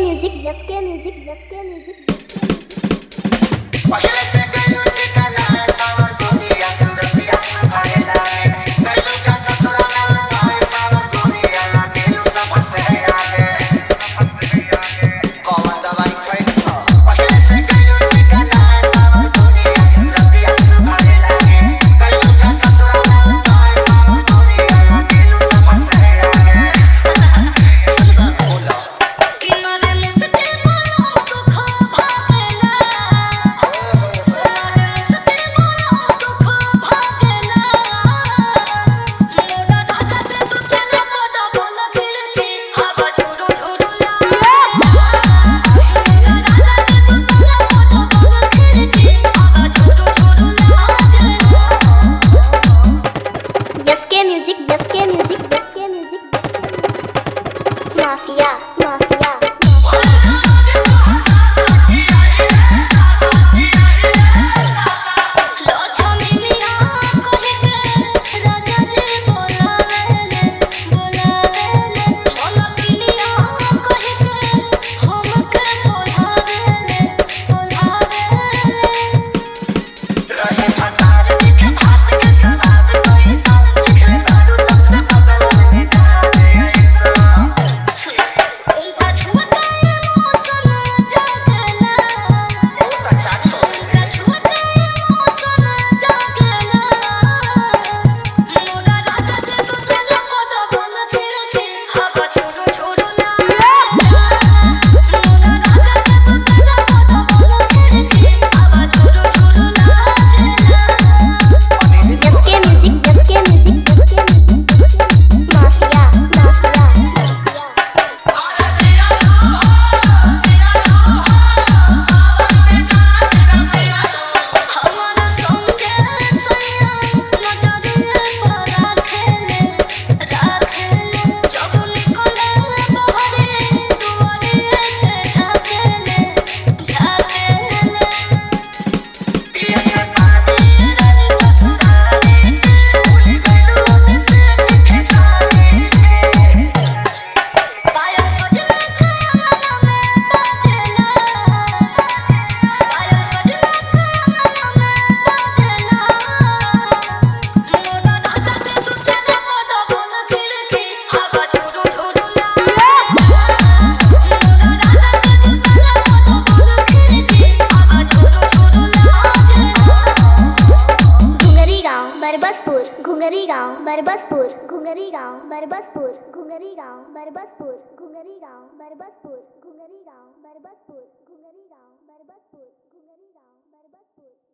music S K music S K music पहले से गयो ठिकाना सावर दुनिया सुंदरिया सुहाएला गयो का ससुराला आए सावर दुनिया ना दिल सब से आगे कौन दवाई खाई था पहले से गयो ठिकाना सावर दुनिया सुंदरिया सुहाएला गयो का ससुराला आए सावर दुनिया ना दिल सब से आगे बोला किनारे मुझसे बोलो तो खो भागेला S K music S K music S K music mafia mafia रहे भटार जी के भात के सवाद कोई सब चिखले दारू तब से बदलने जाने ऐसा बहुत अच्छा छोड़ S K music S K music S K music mafia mafia पिया के पानी रे ससुराले भूल गयो से देखे साले बरबसपुर घुंगरी गांव बरबसपुर घुंगरी गांव बरबसपुर घुंगरी गांव बरबसपुर घुंगरी गांव बरबसपुर घुंगरी गांव बरबसपुर घुंगरी गांव बरबसपुर घुंगरी गांव बरबसपुर